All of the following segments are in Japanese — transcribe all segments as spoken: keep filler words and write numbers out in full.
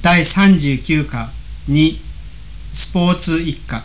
だいさんじゅうきゅうかにスポーツ一家。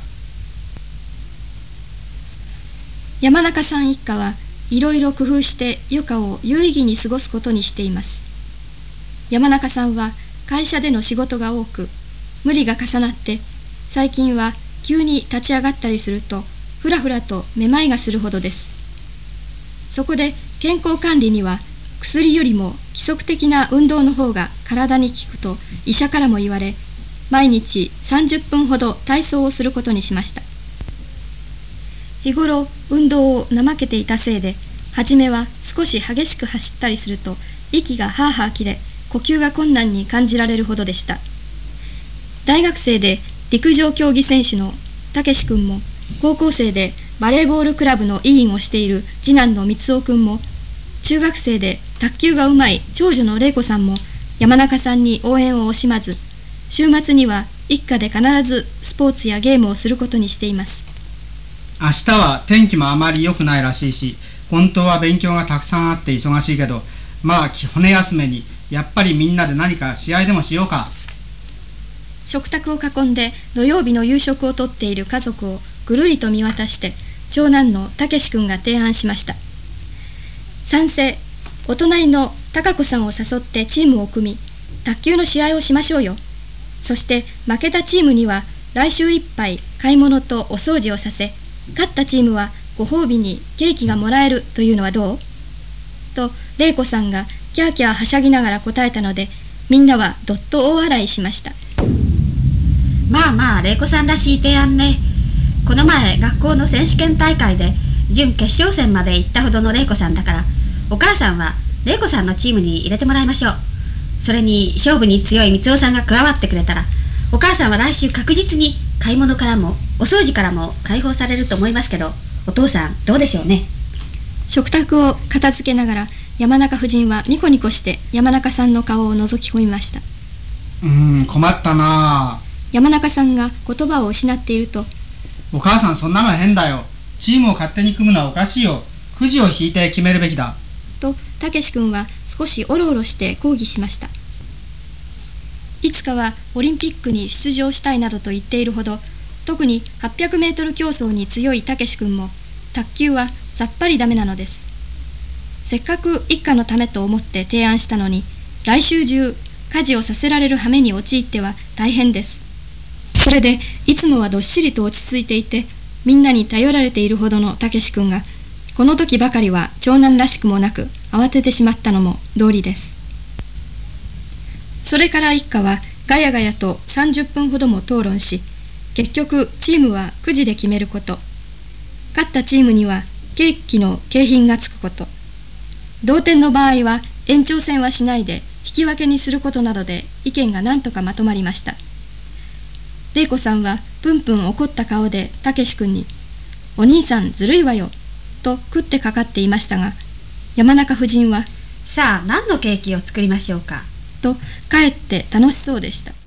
山中さん一家はいろいろ工夫して余暇を有意義に過ごすことにしています。山中さんは会社での仕事が多く、無理が重なって最近は急に立ち上がったりするとふらふらとめまいがするほどです。そこで健康管理には薬よりも規則的な運動の方が体に効くと医者からも言われ、毎日さんじゅっぷんほど体操をすることにしました。日頃運動を怠けていたせいで、初めは少し激しく走ったりすると息がハーハー切れ、呼吸が困難に感じられるほどでした。大学生で陸上競技選手のたけし君も、高校生でバレーボールクラブの委員をしている次男の光雄君も、中学生で卓球がうまい長女の玲子さんも山中さんに応援を惜しまず、週末には一家で必ずスポーツやゲームをすることにしています。 明日は天気もあまり良くないらしいし、本当は勉強がたくさんあって忙しいけど、まあ骨休めにやっぱりみんなで何か試合でもしようか。 食卓を囲んで土曜日の夕食をとっている家族をぐるりと見渡して、長男のたけし君が提案しました。賛成。お隣の貴子さんを誘ってチームを組み、卓球の試合をしましょうよ。そして負けたチームには来週いっぱい買い物とお掃除をさせ、勝ったチームはご褒美にケーキがもらえるというのはどう？と玲子さんがキャーキャーはしゃぎながら答えたので、みんなはどっと大笑いしました。 まあまあ玲子さんらしい提案ね。この前学校の選手権大会で準決勝戦まで行ったほどの玲子さんだから、お母さんは玲子さんのチームに入れてもらいましょう。それに勝負に強い光雄さんが加わってくれたら、お母さんは来週確実に買い物からもお掃除からも解放されると思いますけど、お父さんどうでしょうね。 食卓を片付けながら山中夫人はニコニコして山中さんの顔を覗き込みました。 うーん、困ったな。 山中さんが言葉を失っていると、 お母さんそんなの変だよ。チームを勝手に組むのはおかしいよ。くじを引いて決めるべきだ。 とたけし君は少しおろおろして抗議しました。いつかはオリンピックに出場したいなどと言っているほど、特にはっぴゃくメートル競争に強いたけし君も卓球はさっぱりダメなのです。せっかく一家のためと思って提案したのに、来週中家事をさせられる羽目に陥っては大変です。それでいつもはどっしりと落ち着いていて、みんなに頼られているほどのたけし君が、この時ばかりは長男らしくもなく慌ててしまったのも道理です。それから一家はガヤガヤとさんじゅっぷんほども討論し、結局チームはくじで決めること、勝ったチームにはケーキの景品がつくこと、同点の場合は延長戦はしないで引き分けにすることなどで意見が何とかまとまりました。玲子さんはぷんぷん怒った顔でたけし君に、お兄さんずるいわよと食ってかかっていましたが、山中夫人は、 さあ何のケーキを作りましょうかとかえって楽しそうでした。